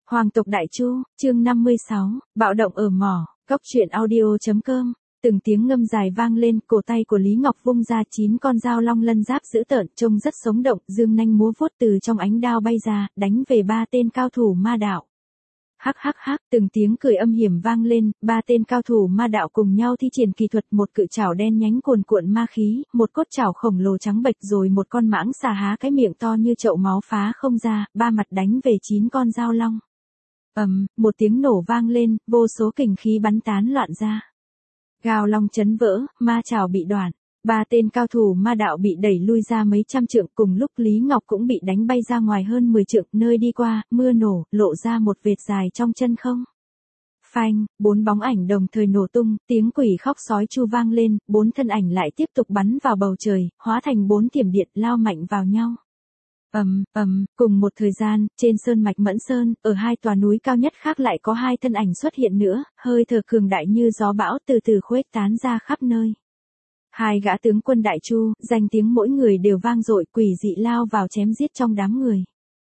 Hoàng tộc Đại Chu, chương 56, bạo động ở mỏ, góc truyện audio.com. Từng tiếng ngâm dài vang lên, cổ tay của Lý Ngọc vung ra 9 con dao long lân giáp dữ tợn, trông rất sống động, dương nanh múa vuốt từ trong ánh đao bay ra, đánh về 3 tên cao thủ ma đạo. Hắc hắc hắc, từng tiếng cười âm hiểm vang lên, 3 tên cao thủ ma đạo cùng nhau thi triển kỳ thuật, một cự chảo đen nhánh cuồn cuộn ma khí, một cốt chảo khổng lồ trắng bệch, rồi một con mãng xà há cái miệng to như chậu máu phá không ra, ba mặt đánh về 9 con dao long. Một tiếng nổ vang lên, vô số kình khí bắn tán loạn ra. Gao long chấn vỡ, ma chảo bị đoạn. 3 tên cao thủ ma đạo bị đẩy lui ra mấy trăm trượng, cùng lúc Lý Ngọc cũng bị đánh bay ra ngoài hơn 10 trượng, nơi đi qua, mưa nổ, lộ ra một vệt dài trong chân không. Phanh, 4 bóng ảnh đồng thời nổ tung, tiếng quỷ khóc sói chu vang lên, 4 thân ảnh lại tiếp tục bắn vào bầu trời, hóa thành 4 thiểm điện lao mạnh vào nhau. Cùng một thời gian, trên sơn mạch Mẫn Sơn, ở 2 tòa núi cao nhất khác lại có 2 thân ảnh xuất hiện nữa, hơi thở cường đại như gió bão từ từ khuếch tán ra khắp nơi. 2 gã tướng quân Đại Chu, danh tiếng mỗi người đều vang dội, quỷ dị lao vào chém giết trong đám người.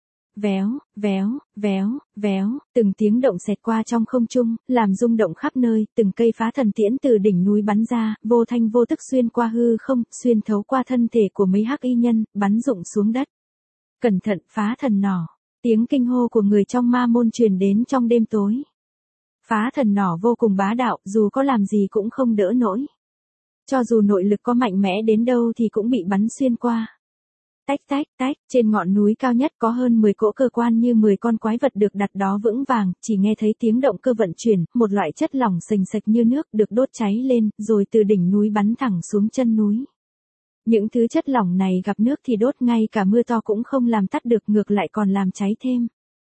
Véo, véo, véo, véo, từng tiếng động xẹt qua trong không trung, làm rung động khắp nơi, từng cây phá thần tiễn từ đỉnh núi bắn ra, vô thanh vô tức xuyên qua hư không, xuyên thấu qua thân thể của mấy hắc y nhân, bắn rụng xuống đất. Cẩn thận, phá thần nỏ. Tiếng kinh hô của người trong ma môn truyền đến trong đêm tối. Phá thần nỏ vô cùng bá đạo, dù có làm gì cũng không đỡ nổi. Cho dù nội lực có mạnh mẽ đến đâu thì cũng bị bắn xuyên qua. Tách tách tách, trên ngọn núi cao nhất có hơn 10 cỗ cơ quan như 10 con quái vật được đặt đó vững vàng, chỉ nghe thấy tiếng động cơ vận chuyển, một loại chất lỏng sình sạch như nước được đốt cháy lên, rồi từ đỉnh núi bắn thẳng xuống chân núi. Những thứ chất lỏng này gặp nước thì đốt, ngay cả mưa to cũng không làm tắt được, ngược lại còn làm cháy thêm.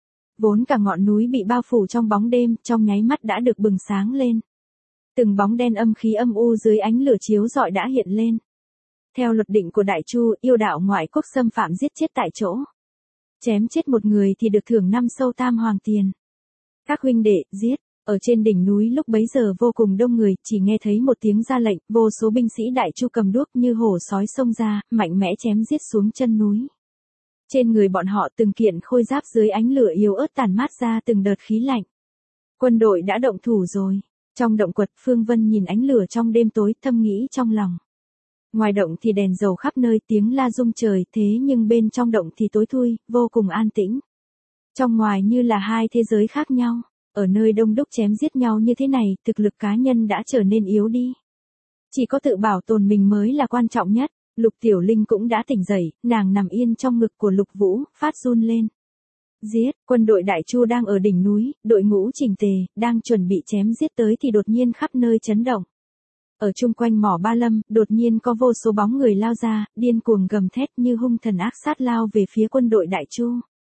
Vốn cả ngọn núi bị bao phủ trong bóng đêm, trong nháy mắt đã được bừng sáng lên. Từng bóng đen âm khí âm u dưới ánh lửa chiếu rọi đã hiện lên. Theo luật định của Đại Chu, yêu đạo ngoại quốc xâm phạm giết chết tại chỗ. Chém chết một người thì được thưởng 5 sâu tam hoàng tiền. Các huynh đệ, giết. Ở trên đỉnh núi lúc bấy giờ vô cùng đông người, chỉ nghe thấy một tiếng ra lệnh, vô số binh sĩ Đại Chu cầm đuốc như hổ sói xông ra, mạnh mẽ chém giết xuống chân núi. Trên người bọn họ từng kiện khôi giáp dưới ánh lửa yếu ớt tản mát ra từng đợt khí lạnh. Quân đội đã động thủ rồi. Trong động quật, Phương Vân nhìn ánh lửa trong đêm tối, thầm nghĩ trong lòng. Ngoài động thì đèn dầu khắp nơi, tiếng la rung trời, thế nhưng bên trong động thì tối thui, vô cùng an tĩnh. Trong ngoài như là 2 thế giới khác nhau. Ở nơi đông đúc chém giết nhau như thế này, thực lực cá nhân đã trở nên yếu đi. Chỉ có tự bảo tồn mình mới là quan trọng nhất. Lục Tiểu Linh cũng đã tỉnh dậy, nàng nằm yên trong ngực của Lục Vũ, phát run lên. Giết, quân đội Đại Chu đang ở đỉnh núi, đội ngũ chỉnh tề, đang chuẩn bị chém giết tới thì đột nhiên khắp nơi chấn động. Ở chung quanh mỏ Ba Lâm, đột nhiên có vô số bóng người lao ra, điên cuồng gầm thét như hung thần ác sát lao về phía quân đội Đại Chu.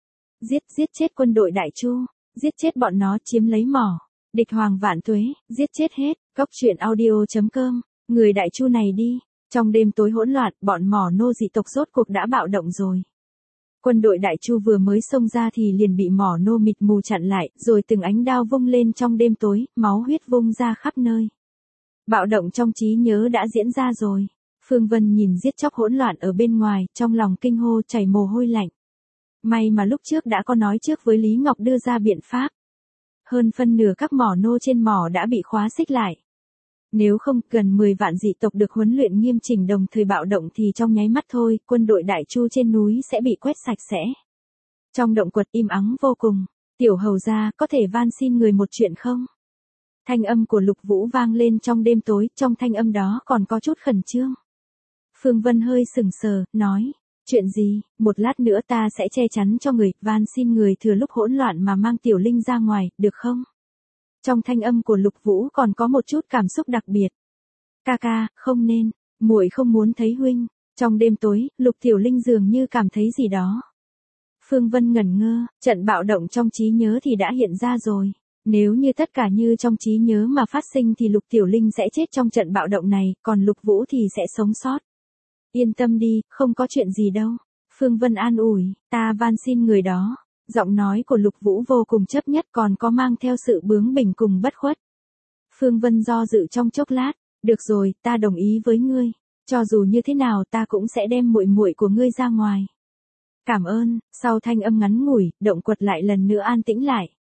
Giết chết quân đội Đại Chu. Giết chết bọn nó, chiếm lấy mỏ. Địch hoàng vạn tuế, giết chết hết. Góc truyện audio.com. Người Đại Chu này đi. Trong đêm tối hỗn loạn, bọn mỏ nô dị tộc rốt cuộc đã bạo động rồi. Quân đội Đại Chu vừa mới xông ra thì liền bị mỏ nô mịt mù chặn lại, rồi từng ánh đao vung lên trong đêm tối, máu huyết vung ra khắp nơi. Bạo động trong trí nhớ đã diễn ra rồi. Phương Vân nhìn giết chóc hỗn loạn ở bên ngoài, trong lòng kinh hô chảy mồ hôi lạnh. May mà lúc trước đã có nói trước với Lý Ngọc đưa ra biện pháp. Hơn phân nửa các mỏ nô trên mỏ đã bị khóa xích lại. Nếu không, gần 10 vạn dị tộc được huấn luyện nghiêm chỉnh đồng thời bạo động thì trong nháy mắt thôi, quân đội Đại Chu trên núi sẽ bị quét sạch sẽ. Trong động quật im ắng vô cùng. Tiểu hầu gia, có thể van xin người một chuyện không? Thanh âm của Lục Vũ vang lên trong đêm tối, trong thanh âm đó còn có chút khẩn trương. Phương Vân hơi sừng sờ, nói. Chuyện gì, một lát nữa ta sẽ che chắn cho người, van xin người thừa lúc hỗn loạn mà mang Tiểu Linh ra ngoài, được không? Trong thanh âm của Lục Vũ còn có một chút cảm xúc đặc biệt. Ca, không nên, muội không muốn thấy huynh. Trong đêm tối, Lục Tiểu Linh dường như cảm thấy gì đó. Phương Vân ngẩn ngơ, trận bạo động trong trí nhớ thì đã hiện ra rồi. Nếu như tất cả như trong trí nhớ mà phát sinh thì Lục Tiểu Linh sẽ chết trong trận bạo động này, còn Lục Vũ thì sẽ sống sót. Yên tâm đi, không có chuyện gì đâu. Phương Vân an ủi, ta van xin người đó. Giọng nói của Lục Vũ vô cùng chấp nhất, còn có mang theo sự bướng bỉnh cùng bất khuất. Phương Vân do dự trong chốc lát, được rồi, ta đồng ý với ngươi. Cho dù như thế nào ta cũng sẽ đem muội muội của ngươi ra ngoài. Cảm ơn. Sau thanh âm ngắn ngủi, động quật lại lần nữa an tĩnh lại.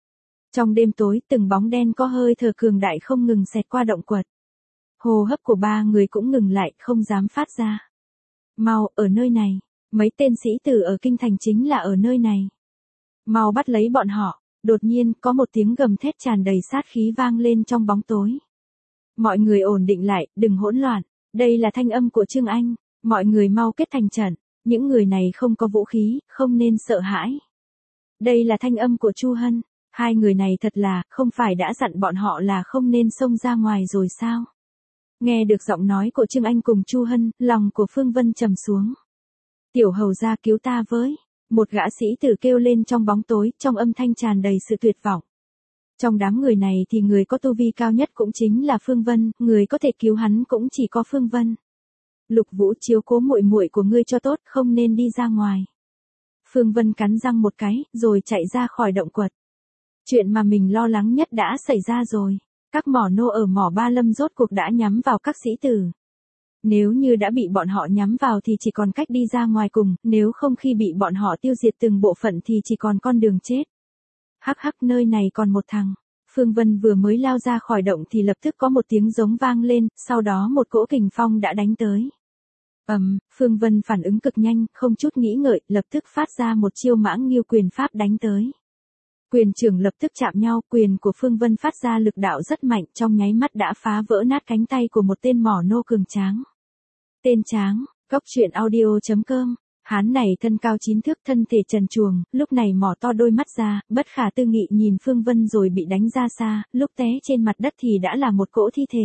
Trong đêm tối, từng bóng đen có hơi thở cường đại không ngừng xẹt qua động quật. Hô hấp của ba người cũng ngừng lại, không dám phát ra. Mau, ở nơi này. Mấy tên sĩ tử ở kinh thành chính là ở nơi này. Mau bắt lấy bọn họ. Đột nhiên, có một tiếng gầm thét tràn đầy sát khí vang lên trong bóng tối. Mọi người ổn định lại, đừng hỗn loạn. Đây là thanh âm của Trương Anh. Mọi người mau kết thành trận. Những người này không có vũ khí, không nên sợ hãi. Đây là thanh âm của Chu Hân. Hai người này thật là, không phải đã dặn bọn họ là không nên xông ra ngoài rồi sao? Nghe được giọng nói của Trương Anh cùng Chu Hân, lòng của Phương Vân trầm xuống. Tiểu hầu gia cứu ta với. Một gã sĩ tử kêu lên trong bóng tối, trong âm thanh tràn đầy sự tuyệt vọng. Trong đám người này thì người có tu vi cao nhất cũng chính là Phương Vân, người có thể cứu hắn cũng chỉ có Phương Vân. Lục Vũ chiếu cố muội muội của ngươi cho tốt, không nên đi ra ngoài. Phương Vân cắn răng một cái, rồi chạy ra khỏi động quật. Chuyện mà mình lo lắng nhất đã xảy ra rồi. Các mỏ nô ở mỏ Ba Lâm rốt cuộc đã nhắm vào các sĩ tử. Nếu như đã bị bọn họ nhắm vào thì chỉ còn cách đi ra ngoài cùng, nếu không khi bị bọn họ tiêu diệt từng bộ phận thì chỉ còn con đường chết. Hắc hắc, nơi này còn một thằng. Phương Vân vừa mới lao ra khỏi động thì lập tức có một tiếng giống vang lên, sau đó một cỗ kình phong đã đánh tới. Phương Vân phản ứng cực nhanh, không chút nghĩ ngợi, lập tức phát ra một chiêu Mãng Nghiêu quyền pháp đánh tới. Quyền trưởng lập tức chạm nhau, quyền của Phương Vân phát ra lực đạo rất mạnh, trong nháy mắt đã phá vỡ nát cánh tay của một tên mỏ nô cường tráng. Tên Tráng, Góc Truyện Audio.com. Hán này thân cao 9 thước, thân thể trần truồng, lúc này mỏ to đôi mắt ra, bất khả tư nghị nhìn Phương Vân rồi bị đánh ra xa, lúc té trên mặt đất thì đã là một cỗ thi thể.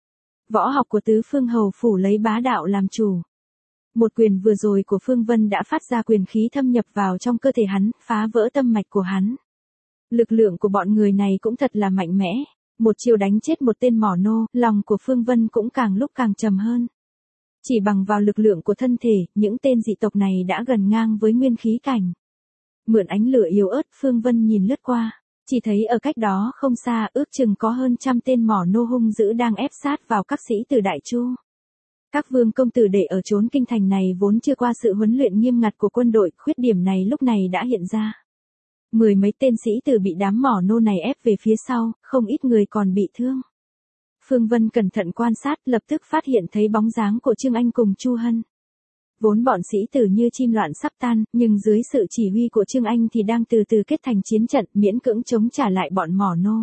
Võ học của Tứ Phương Hầu Phủ lấy bá đạo làm chủ. Một quyền vừa rồi của Phương Vân đã phát ra quyền khí thâm nhập vào trong cơ thể hắn, phá vỡ tâm mạch của hắn. Lực lượng của bọn người này cũng thật là mạnh mẽ. Một chiêu đánh chết một tên mỏ nô, lòng của Phương Vân cũng càng lúc càng trầm hơn. Chỉ bằng vào lực lượng của thân thể, những tên dị tộc này đã gần ngang với nguyên khí cảnh. Mượn ánh lửa yếu ớt, Phương Vân nhìn lướt qua, chỉ thấy ở cách đó không xa ước chừng có hơn trăm tên mỏ nô hung dữ đang ép sát vào các sĩ tử Đại Chu. Các vương công tử đệ ở chốn kinh thành này vốn chưa qua sự huấn luyện nghiêm ngặt của quân đội, khuyết điểm này lúc này đã hiện ra. Mười mấy tên sĩ tử bị đám mỏ nô này ép về phía sau, không ít người còn bị thương. Phương Vân cẩn thận quan sát, lập tức phát hiện thấy bóng dáng của Trương Anh cùng Chu Hân. Vốn bọn sĩ tử như chim loạn sắp tan, nhưng dưới sự chỉ huy của Trương Anh thì đang từ từ kết thành chiến trận, miễn cưỡng chống trả lại bọn mỏ nô.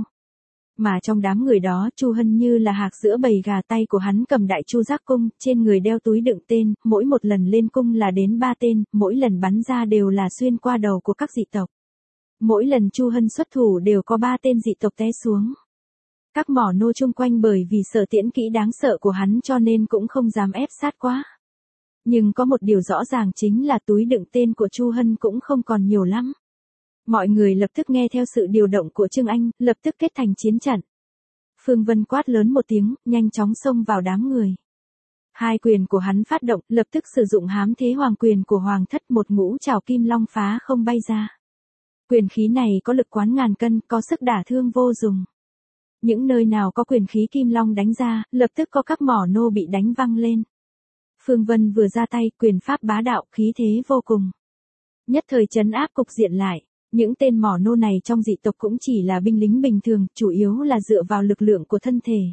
Mà trong đám người đó, Chu Hân như là hạc giữa bầy gà, tay của hắn cầm đại chu giác cung, trên người đeo túi đựng tên, mỗi một lần lên cung là đến 3 tên, mỗi lần bắn ra đều là xuyên qua đầu của các dị tộc. Mỗi lần Chu Hân xuất thủ đều có 3 tên dị tộc té xuống. Các mỏ nô chung quanh bởi vì sợ tiễn kỹ đáng sợ của hắn cho nên cũng không dám ép sát quá. Nhưng có một điều rõ ràng chính là túi đựng tên của Chu Hân cũng không còn nhiều lắm. Mọi người lập tức nghe theo sự điều động của Trương Anh, lập tức kết thành chiến trận. Phương Vân quát lớn một tiếng, nhanh chóng xông vào đám người. Hai quyền của hắn phát động, lập tức sử dụng Hám Thế Hoàng quyền của Hoàng thất, một ngũ trảo kim long phá không bay ra. Quyền khí này có lực quán ngàn cân, có sức đả thương vô dùng. Những nơi nào có quyền khí kim long đánh ra, lập tức có các mỏ nô bị đánh văng lên. Phương Vân vừa ra tay, quyền pháp bá đạo, khí thế vô cùng. Nhất thời trấn áp cục diện lại. Những tên mỏ nô này trong dị tộc cũng chỉ là binh lính bình thường, chủ yếu là dựa vào lực lượng của thân thể.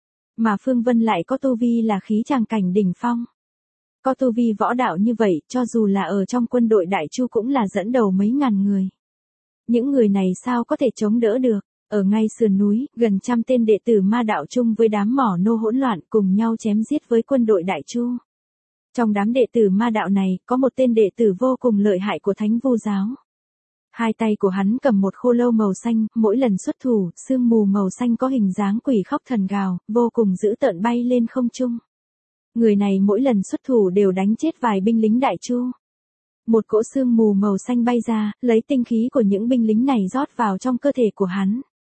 Mà Phương Vân lại có tu vi là khí tràng cảnh đỉnh phong. Có tu vi võ đạo như vậy, cho dù là ở trong quân đội Đại Chu cũng là dẫn đầu mấy ngàn người. Những người này sao có thể chống đỡ được? Ở ngay sườn núi, gần trăm tên đệ tử ma đạo chung với đám mỏ nô hỗn loạn cùng nhau chém giết với quân đội Đại Chu. Trong đám đệ tử ma đạo này, có một tên đệ tử vô cùng lợi hại của Thánh Vu giáo. Hai tay của hắn cầm một khô lâu màu xanh, mỗi lần xuất thủ, sương mù màu xanh có hình dáng quỷ khóc thần gào, vô cùng dữ tợn bay lên không trung. Người này mỗi lần xuất thủ đều đánh chết vài binh lính Đại Chu. Một cỗ sương mù màu xanh bay ra, lấy tinh khí của những binh lính này rót vào trong cơ thể của hắn.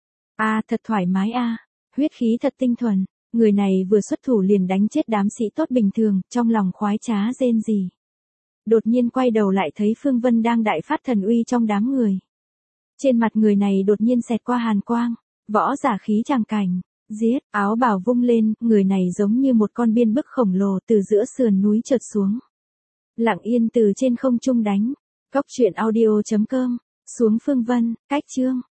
Thật thoải mái huyết khí thật tinh thuần. Người này vừa xuất thủ liền đánh chết đám sĩ tốt bình thường, trong lòng khoái trá rên rỉ. Đột nhiên quay đầu lại thấy Phương Vân đang đại phát thần uy trong đám người. Trên mặt người này đột nhiên xẹt qua hàn quang, võ giả khí tràng cảnh, giết, áo bào vung lên, người này giống như một con biên bức khổng lồ từ giữa sườn núi trượt xuống. Lặng yên từ trên không trung đánh. Góc Truyện Audio.com. Xuống Phương Vân, cách chương.